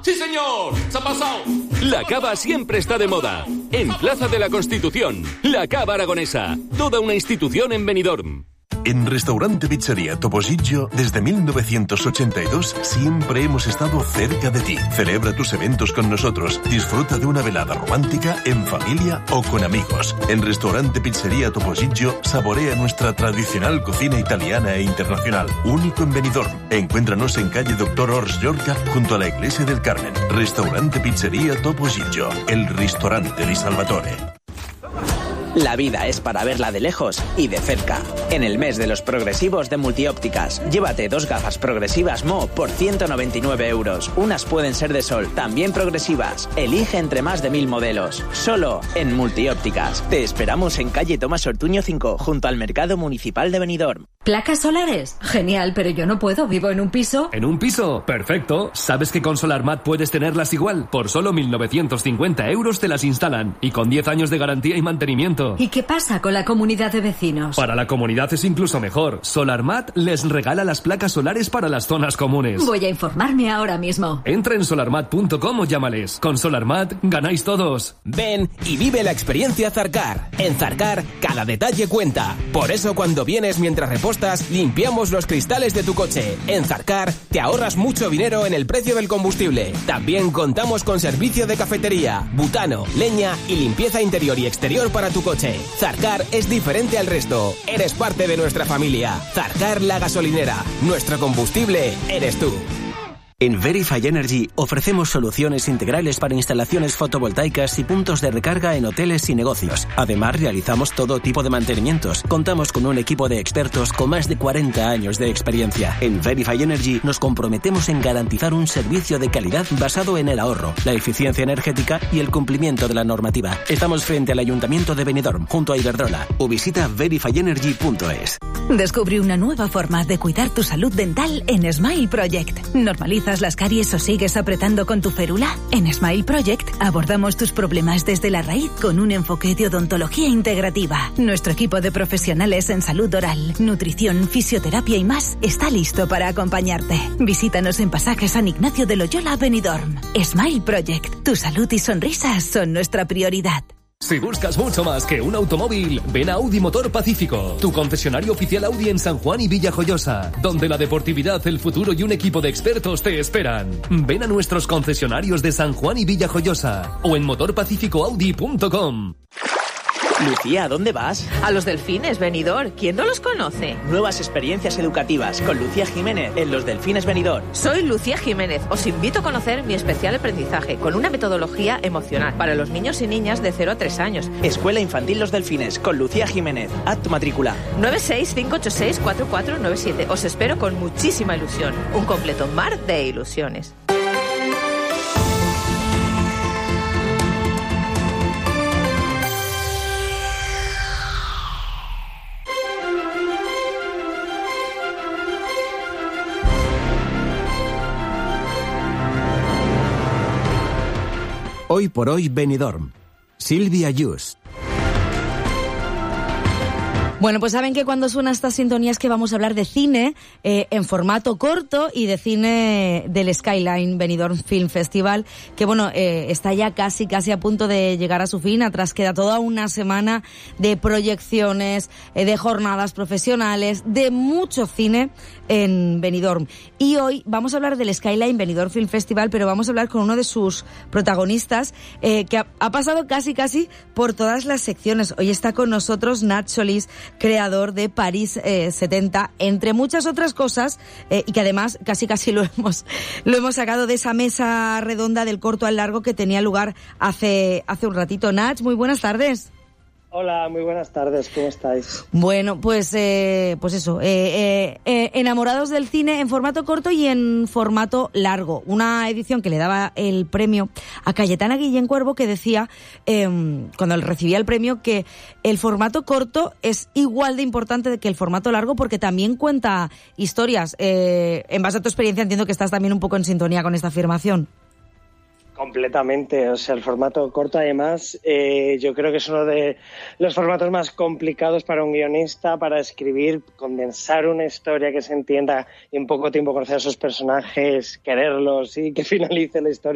¡Sí, señor! ¡Se ha pasado! La cava siempre está de moda. En Plaza de la Constitución, la cava aragonesa. Toda una institución en Benidorm. En Restaurante Pizzería Topollillo, desde 1982, siempre hemos estado cerca de ti. Celebra tus eventos con nosotros. Disfruta de una velada romántica, en familia o con amigos. En Restaurante Pizzería Topollillo, saborea nuestra tradicional cocina italiana e internacional. Único en Benidorm. Encuéntranos en calle Doctor Ors Llorca, junto a la Iglesia del Carmen. Restaurante Pizzería Topollillo, el ristorante di Salvatore. La vida es para verla de lejos y de cerca. En el mes de los progresivos de Multiópticas, llévate 2 gafas progresivas Mo por 199 euros. Unas pueden ser de sol, también progresivas. Elige entre más de 1000 modelos. Solo en Multiópticas. Te esperamos en calle Tomás Ortuño 5, junto al Mercado Municipal de Benidorm. ¿Placas solares? Genial, pero yo no puedo, vivo en un piso. ¿En un piso? Perfecto. ¿Sabes que con SolarMat puedes tenerlas igual? Por solo 1.950 euros te las instalan. Y con 10 años de garantía y mantenimiento. ¿Y qué pasa con la comunidad de vecinos? Para la comunidad es incluso mejor. SolarMat les regala las placas solares para las zonas comunes. Voy a informarme ahora mismo. Entra en solarmat.com o llámales. Con SolarMat ganáis todos. Ven y vive la experiencia Zarcar. En Zarcar, cada detalle cuenta. Por eso cuando vienes mientras repostas, limpiamos los cristales de tu coche. En Zarcar te ahorras mucho dinero en el precio del combustible. También contamos con servicio de cafetería, butano, leña y limpieza interior y exterior para tu coche. Zarcar es diferente al resto. Eres parte de nuestra familia. Zarcar la gasolinera. Nuestro combustible eres tú. En Verify Energy ofrecemos soluciones integrales para instalaciones fotovoltaicas y puntos de recarga en hoteles y negocios. Además, realizamos todo tipo de mantenimientos. Contamos con un equipo de expertos con más de 40 años de experiencia. En Verify Energy nos comprometemos en garantizar un servicio de calidad basado en el ahorro, la eficiencia energética y el cumplimiento de la normativa. Estamos frente al Ayuntamiento de Benidorm, junto a Iberdrola, o visita verifyenergy.es. Descubre una nueva forma de cuidar tu salud dental en Smile Project. ¿Normalizas las caries o sigues apretando con tu férula? En Smile Project abordamos tus problemas desde la raíz con un enfoque de odontología integrativa. Nuestro equipo de profesionales en salud oral, nutrición, fisioterapia y más está listo para acompañarte. Visítanos en Pasaje San Ignacio de Loyola, Benidorm. Smile Project. Tu salud y sonrisas son nuestra prioridad. Si buscas mucho más que un automóvil, ven a Audi Motor Pacífico, tu concesionario oficial Audi en San Juan y Villajoyosa, donde la deportividad, el futuro y un equipo de expertos te esperan. Ven a nuestros concesionarios de San Juan y Villajoyosa o en motorpacificoaudi.com. Lucía, ¿a dónde vas? A los Delfines, Benidorm. ¿Quién no los conoce? Nuevas experiencias educativas con Lucía Jiménez en los Delfines Benidorm. Soy Lucía Jiménez. Os invito a conocer mi especial aprendizaje con una metodología emocional para los niños y niñas de 0 a 3 años. Escuela Infantil Los Delfines con Lucía Jiménez. Haz tu matrícula. 965864497. Os espero con muchísima ilusión. Un completo mar de ilusiones. Hoy por hoy Benidorm. Silvia Yus. Bueno, pues saben que cuando suena esta sintonía es que vamos a hablar de cine en formato corto y de cine del Skyline Benidorm Film Festival, que bueno, está ya casi a punto de llegar a su fin. Atrás queda toda una semana de proyecciones, de jornadas profesionales, de mucho cine en Benidorm. Y hoy vamos a hablar del Skyline Benidorm Film Festival, pero vamos a hablar con uno de sus protagonistas que ha pasado casi por todas las secciones. Hoy está con nosotros Nat Solís, creador de París 70, entre muchas otras cosas, y que además casi lo hemos sacado de esa mesa redonda del corto al largo que tenía lugar hace un ratito. Nat, muy buenas tardes. Hola, muy buenas tardes, ¿cómo estáis? Bueno, pues eso, enamorados del cine en formato corto y en formato largo. Una edición que le daba el premio a Cayetana Guillén Cuervo, que decía, cuando recibía el premio, que el formato corto es igual de importante que el formato largo porque también cuenta historias. En base a tu experiencia entiendo que estás también un poco en sintonía con esta afirmación. Completamente, o sea, el formato corto además yo creo que es uno de los formatos más complicados para un guionista, para escribir, condensar una historia que se entienda y en poco tiempo conocer a esos personajes, quererlos y que finalice la historia.